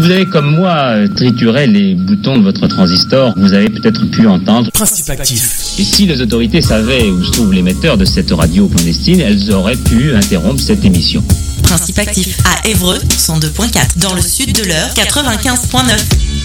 vous avez comme moi trituré les boutons de votre transistor, vous avez peut-être pu entendre Principe actif. Et si les autorités savaient où se trouve l'émetteur de cette radio clandestine, elles auraient pu interrompre cette émission. Principe actif à Évreux, 102.4, dans le sud de l'Eure, 95.9.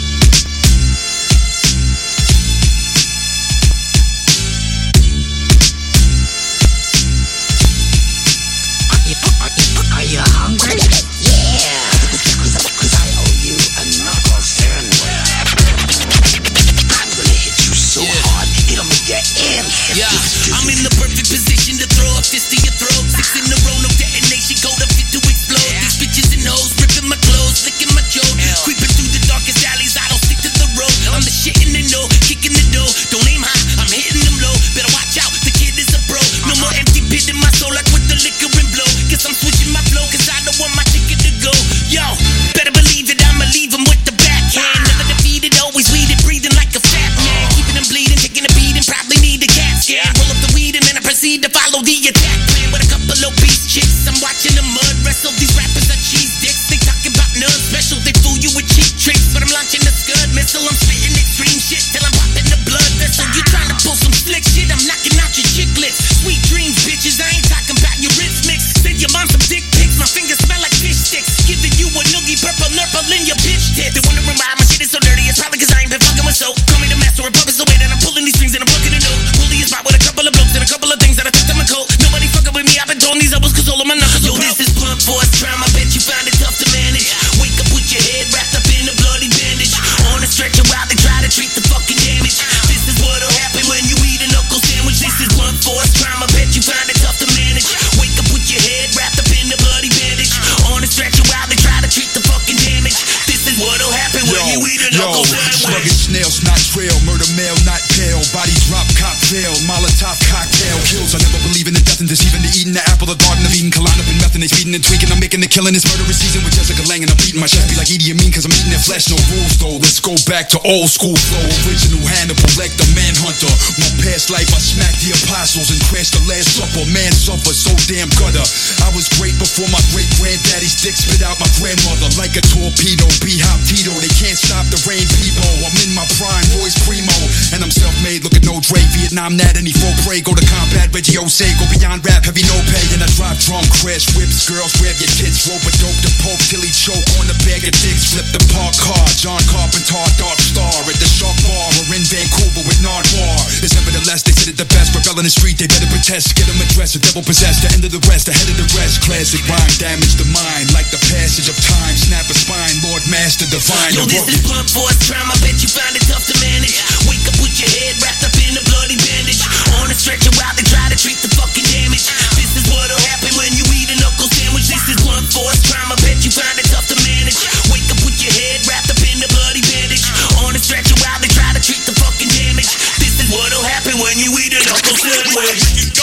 I'm in the perfect position to throw a fist to your throat. 6 in a row, no detonation, code up fit to explode. These bitches and hoes, ripping my clothes, licking my throat. Creeping through the darkest alleys, I don't stick to the road. I'm the shit in the know, kicking the door. Don't aim high, I'm hitting them low. Better watch out, the kid is a pro. No more empty pit in my soul like with the liquor and blow. Guess I'm switching my flow, cause I don't want my ticket to go. Yo, better believe it, I'ma leave them with the backhand. Never defeated, always weeded, breathing like a fat man. Keeping them bleeding, taking a beating, probably need a cat scan. Roll up the weed and then I proceed to follow the attack plan. With a couple of obese chicks, I'm watching the mud wrestle. These rappers are cheese dicks, they talking about none special. They fool you with cheap tricks, but I'm launching the Scud missile. I'm spitting extreme shit till I'm popping the blood vessel. You trying to pull some slick shit, I'm knocking out your chicklets. Sweet dreams, bitches, I ain't talking about your wrist mix. Send your mom some dick pics, my fingers smell like fish sticks. Giving you a noogie, purple nurple in your bitch tip. They're wondering why my shit is so dirty, it's probably cause I ain't been fucking with soap. Call me the master of puppets, the way that I'm pulling these strings and I'm working it out. Bully is spot with a couple of blokes and a couple of things that I took to my coat. Nobody fucking with me, I've been throwing these elbows cause all of my knuckles. Yo, this is blunt force trauma, I bet you find it tough to manage. Wake up with your head wrapped up in a bloody bandage. On a stretcher while they try to treat the fucking damage. This is what'll happen when you eat a knuckle sandwich. This is blunt force trauma, I bet you find it tough to manage. Wake up with your head wrapped up in a bloody bandage. On a stretcher while they try to treat the fucking damage. This is what'll happen when you eat a knuckle sandwich. Sluggish snails, not trail, murder male, not pale. Body drop, cocktail, Molotov cocktail. Kills, I never believe in the death and deceiving. The eating the apple, the garden of Eden. Collide up in meth and they feeding and tweaking. I'm making the killing this murderous season with Jessica Lange and I'm beating my chest. Be like Edie Amin cause I'm eating their flesh. No rules though, let's go back to old school flow. Original Hannibal, like the manhunter. My past life I smacked the apostles and crashed the last supper. Man suffer, so damn gutter. I was great before my great granddaddy's dick spit out my grandmother. Like a torpedo, B-hop Tito. They can't stop the rain, people. I'm in my prime, boys primo. And I'm self-made, look at no Dre, Vietnam Nat, any full prey. Go to combat, Reggie Osei, go beyond rap, heavy no pay. And I drive drum, crash whips, girls grab your tits. Rope a dope to poke till he choke on the bag of dicks. Flip the park car, John Carpenter, Dark Star. At the Shark Bar, or in Vancouver with Nardwar. It's nevertheless, they said it the best. Rebel in the street, they better protest. Get them addressed, the devil possessed. The end of the rest, the head of the rest. Classic rhyme, damage the mind. Like the passage of time, snap a spine. Lord Master Divine. Yo, this is blunt force trauma, I bet you find it tough to manage. Wake up with your head wrapped up in a bloody bandage. On a stretcher while they try to treat the fucking damage. This is what'll happen when you eat a knuckle sandwich. This is blunt force trauma, I bet you find it tough to manage. Wake up with your head wrapped up in a bloody bandage. On a stretcher while they try to treat the fucking damage. This is what'll happen when you eat a knuckle sandwich.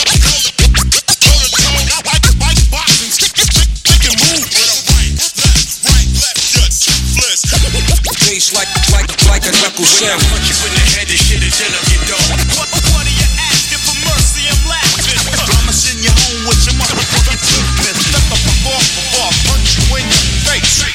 Like a knuckle sandwich. Punch you in the head and shit is in up your dome. What are you asking for mercy? I'm laughing. I'ma send you home with some motherfucking toothpaste. Step up before I punch you in your face.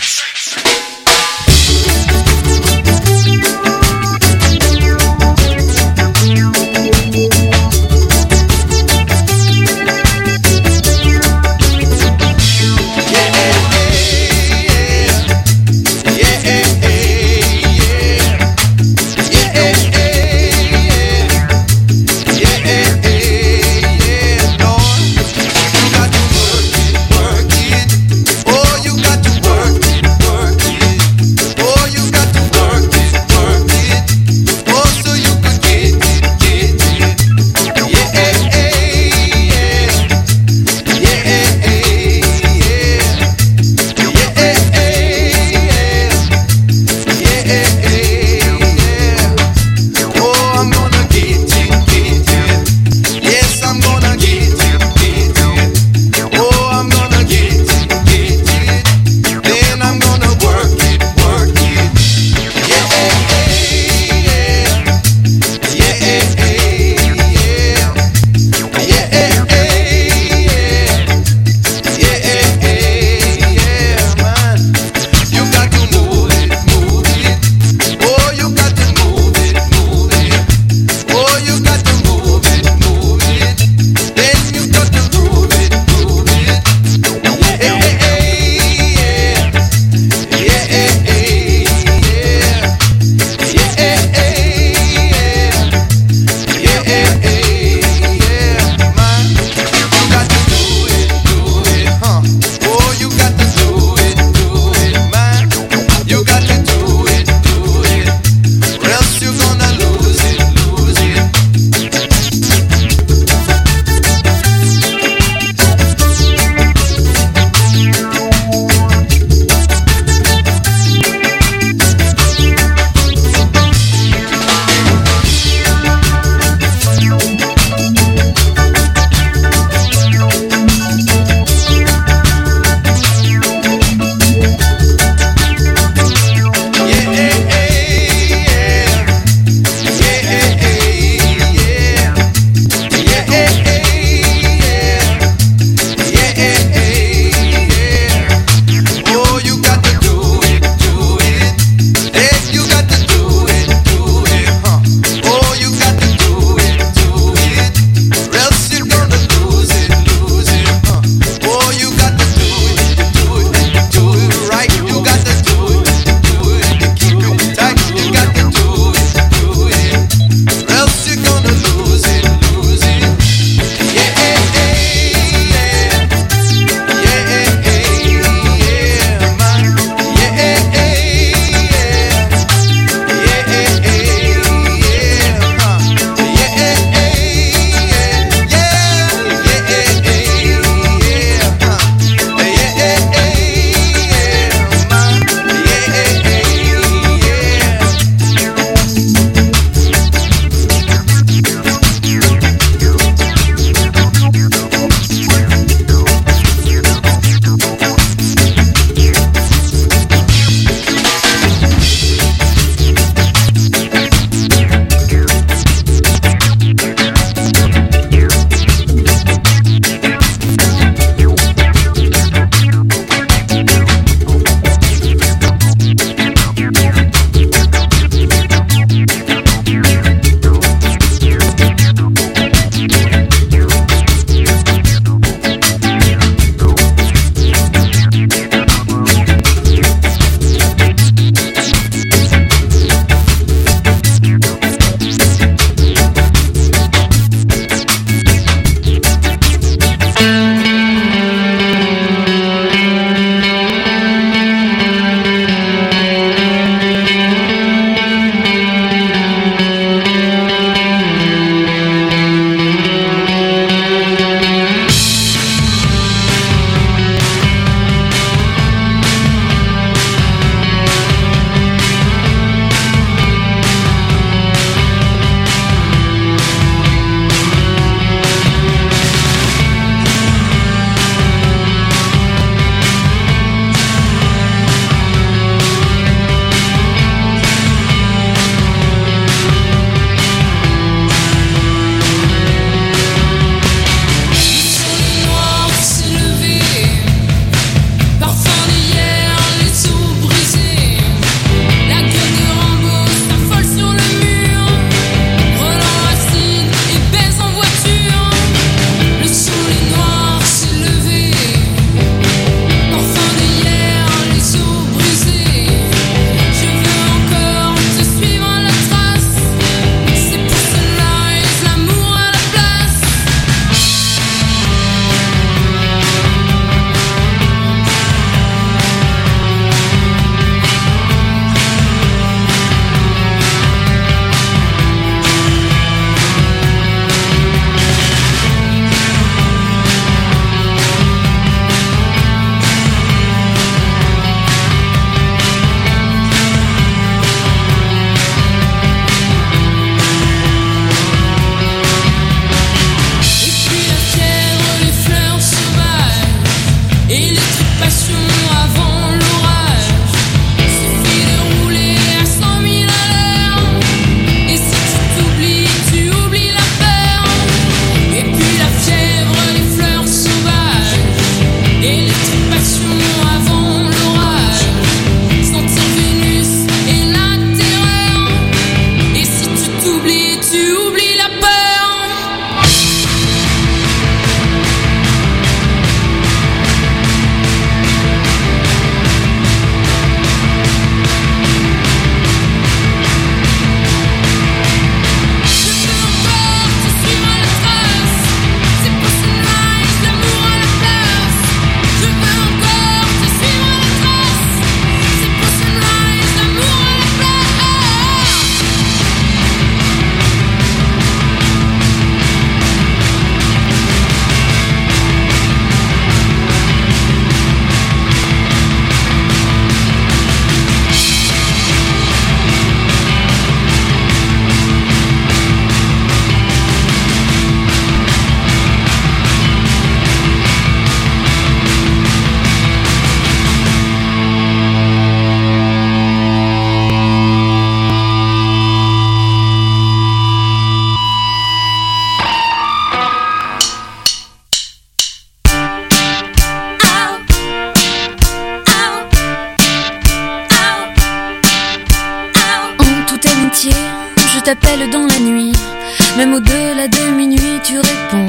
amitié, je t'appelle dans la nuit. Même au-delà de minuit, tu réponds.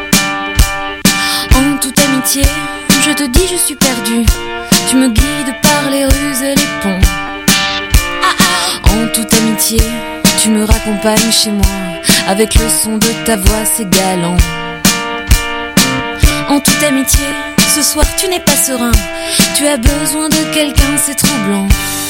En toute amitié, je te dis je suis perdu. Tu me guides par les rues et les ponts. En toute amitié, tu me raccompagnes chez moi. Avec le son de ta voix, c'est galant. En toute amitié, ce soir tu n'es pas serein. Tu as besoin de quelqu'un, c'est troublant.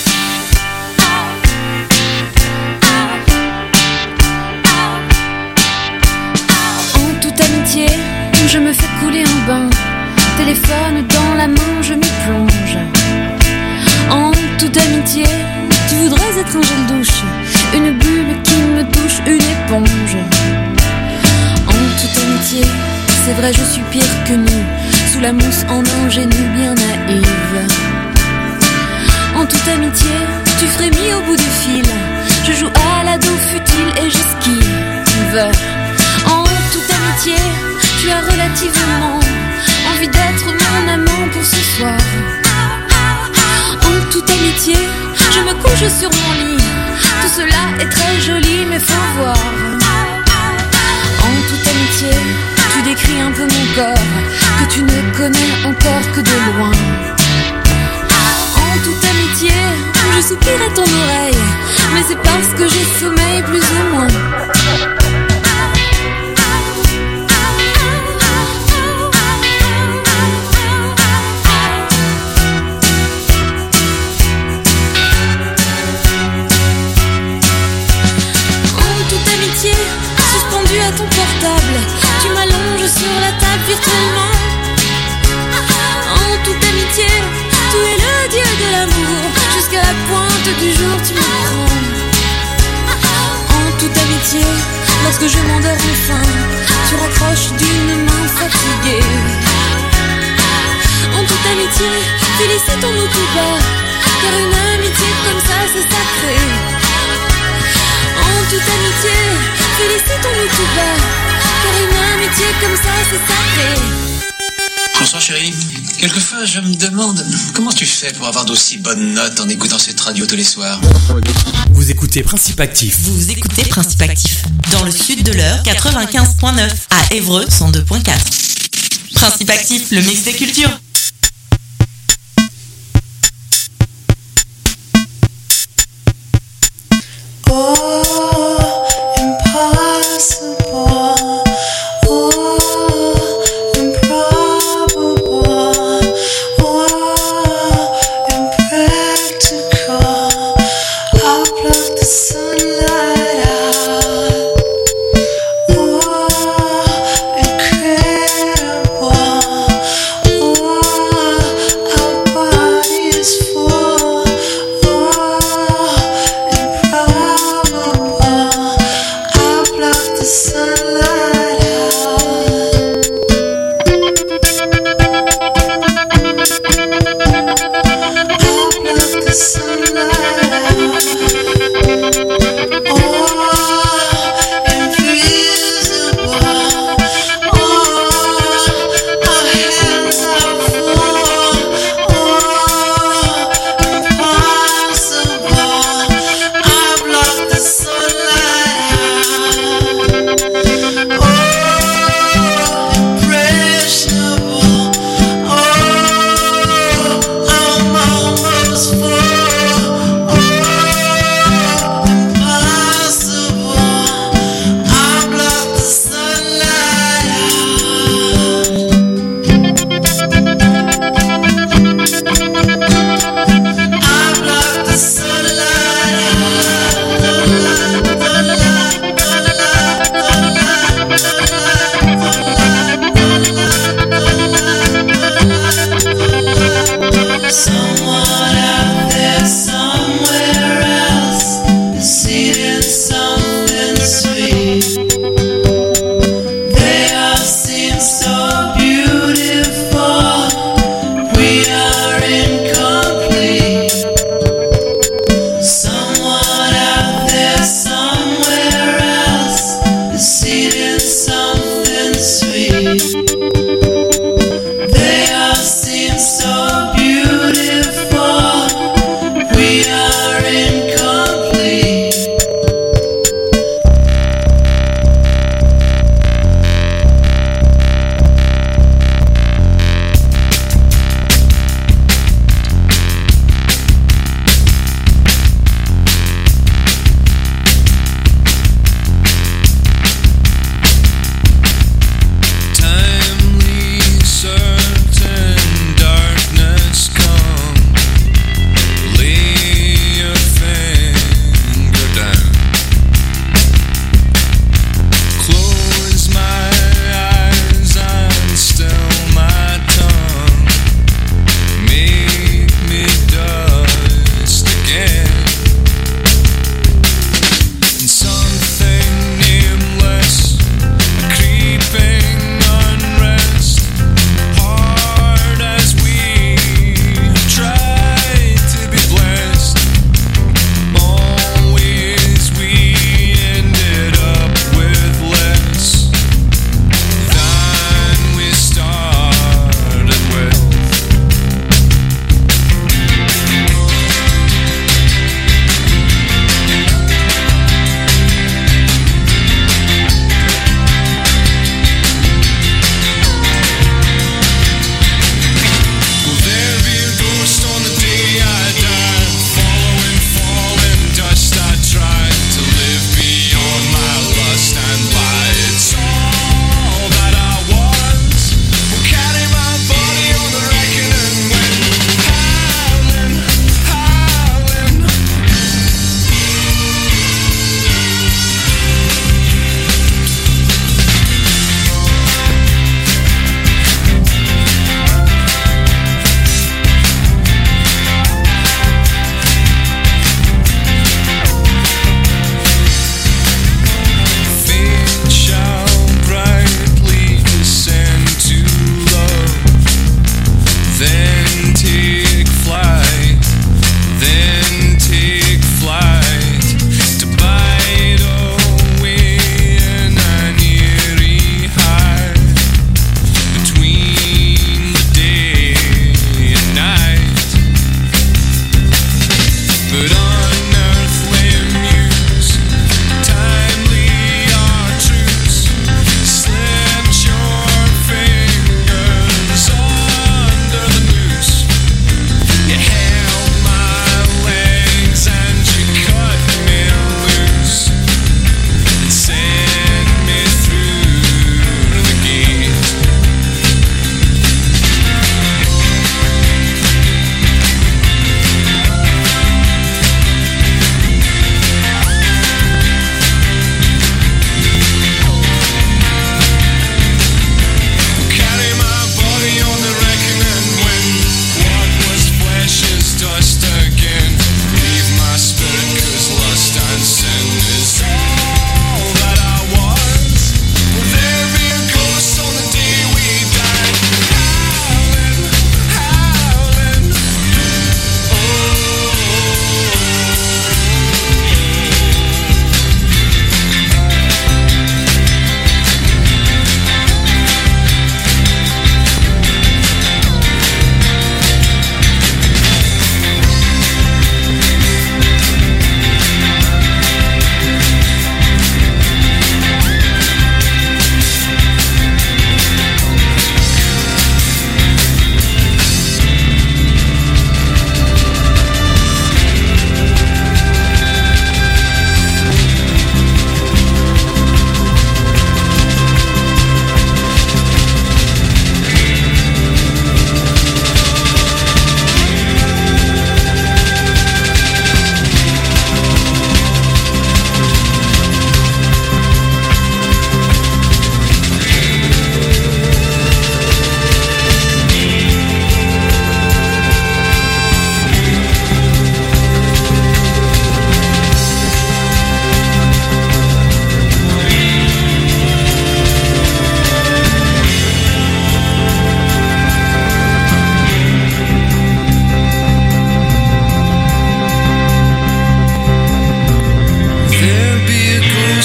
En toute amitié, je me fais couler un bain. Téléphone dans la main, je m'y plonge. En toute amitié, tu voudrais être un gel douche, une bulle qui me touche, une éponge. En toute amitié, c'est vrai je suis pire que nu, sous la mousse en ingénue bien naïve. En toute amitié, tu frémis au bout du fil. Je joue à l'ado futile et j'esquive. En toute amitié, tu as relativement envie d'être mon amant pour ce soir. En toute amitié, je me couche sur mon lit. Tout cela est très joli mais faut voir. En toute amitié, tu décris un peu mon corps que tu ne connais encore que de loin. En toute amitié, je soupire à ton oreille, mais c'est parce que j'ai sommeil plus ou moins. Suspendu à ton portable, tu m'allonges sur la table virtuellement. En toute amitié, tu es le dieu de l'amour. Jusqu'à la pointe du jour, tu me prends. En toute amitié, lorsque je m'endors enfin, tu raccroches d'une main fatiguée. En toute amitié, félicitons-nous tout bas, car une amitié comme ça, c'est sacré. En toute amitié, félicitons-nous tout bas, car une amitié comme ça, c'est sacré. Bonsoir chérie. Quelquefois, je me demande comment tu fais pour avoir d'aussi bonnes notes en écoutant cette radio tous les soirs. Vous écoutez Principe Actif. Vous écoutez Principe Actif. Dans le sud de l'heure, 95.9. À Évreux, 102.4. Principe Actif, le mix des cultures. Incredible.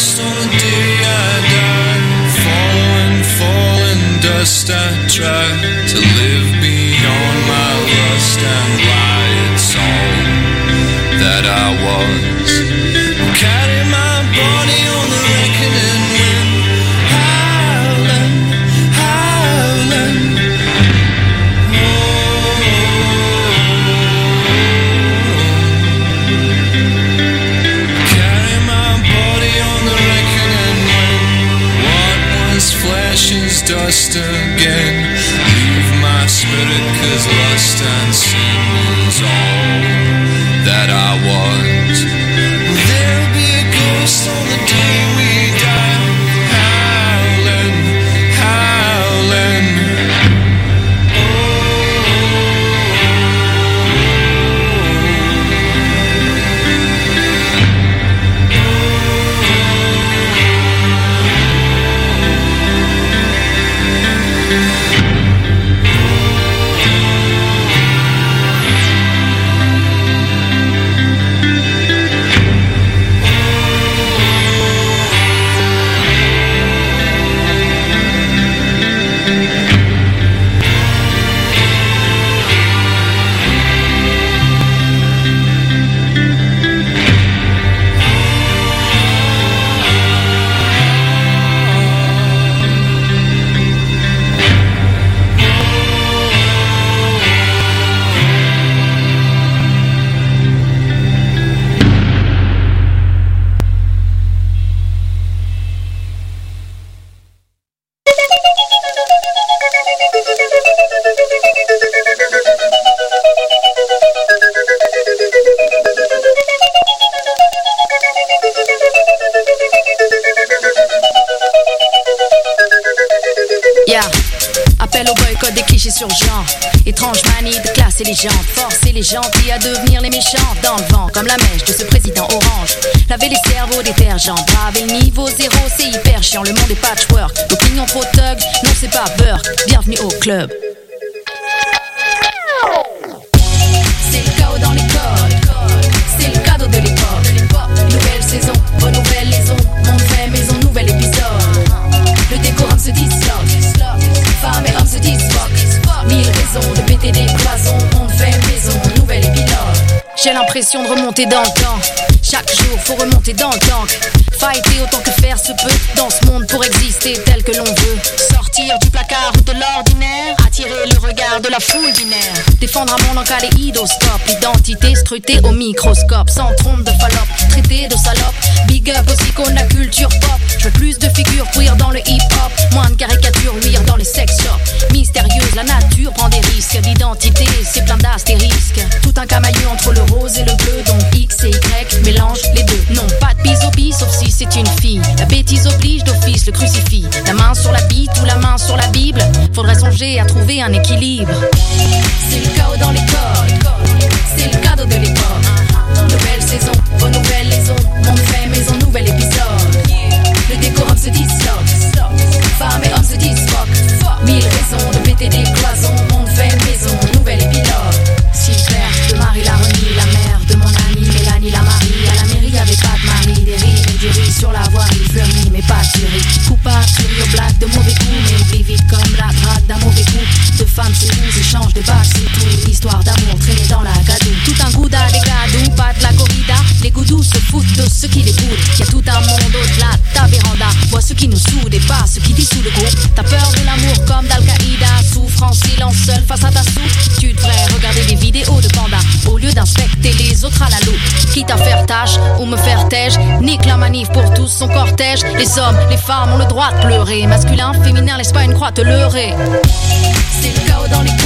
ghost on the day I die. Falling dust, I try to live beyond my lust and lie. It's all that I was. Carry my body on the reckoning wind, howling, howling. Carry my body on the reckoning wind. What was flesh is dust again. Leave my spirit, 'cause lust and sin is all that I was. Will there be a ghost on the day we die? Howling, howling. Étrange manie de classer les gens, forcer les gentils à devenir les méchants. Dans le vent, comme la mèche de ce président orange. Laver les cerveaux détergents, braver le niveau zéro, c'est hyper chiant. Le monde est patchwork, l'opinion trop thug, non c'est pas Burke. Bienvenue au club. C'est le chaos dans les codes, c'est le cadeau de l'époque. Nouvelle saison, renouvelle les ondes, monde fait maison, nouvel épisode. Le décorum se disloque, femmes et hommes se disloquent. Mille raisons de péter des cloisons, on fait maison, nouvel épilogue. J'ai l'impression de remonter dans le temps. Chaque jour faut remonter dans le tank. Fighter autant que faire se peut dans ce monde pour exister tel que l'on veut. Sortir du placard ou de l'ordinaire, attirer le regard de la foule binaire. Défendre un monde en kaléidoscope, identité scrutée au microscope. Sans trompe de Fallope, traité de salope. Big up aux icônes de la culture pop. Je veux plus de figures queer dans le hip-hop, moins de caricatures luire dans les sex shops. Mystérieuse, la nature prend des risques. L'identité, c'est plein d'astérisques. Tout un camailleux entre le rose et le bleu, donc X et Y, mélange les deux. Non, pas de bisopie, sauf si c'est une fille. La bêtise oblige d'office, le crucifix. La main sur la bite ou la main sur la Bible. Faudrait songer à trouver un équilibre. C'est le chaos dans les codes, c'est le cadeau de l'époque. Nouvelle saison, renouvelle les ondes, monde fait maison, nouvel épisode. Le décorum se disloque, femmes et hommes se disloquent. Mille raisons de péter des cloisons, monde fait maison, nouvel épilogue. Silver de Marie la Renie, la mère de mon amie Mélanie la Marie. À la mairie y'avait pas de mari, des rires et du riz sur la voirie fleurie, mais pas de tuerie. Coupable, sur blague de mauvais coups, mais oublie vite comme la drague d'un mauvais coup. Deux femmes s'épousent, échangent de bacs, c'est tout. Histoire d'amour traînée dans la gadoue. Tout un gouda des gadous, pas de la corrida. Les goudous se foutent de ceux qui les boudent. Y'a tout un monde au-delà de ta véranda. Vois ceux qui nous soudent et pas ceux qui dissouent le groupe. T'as peur de l'amour comme d'Al-Qaïda. Souffre en silence seul face à ta soupe. Tu devrais regarder des vidéos de panda au lieu d'inspecter les autres à la loupe. Quitte à faire tâche ou me faire tège, nique la manif pour tous son cortège. Les hommes, les femmes ont le droit de pleurer. Masculin, féminin, laisse pas une croix te leurrer. C'est le chaos dans les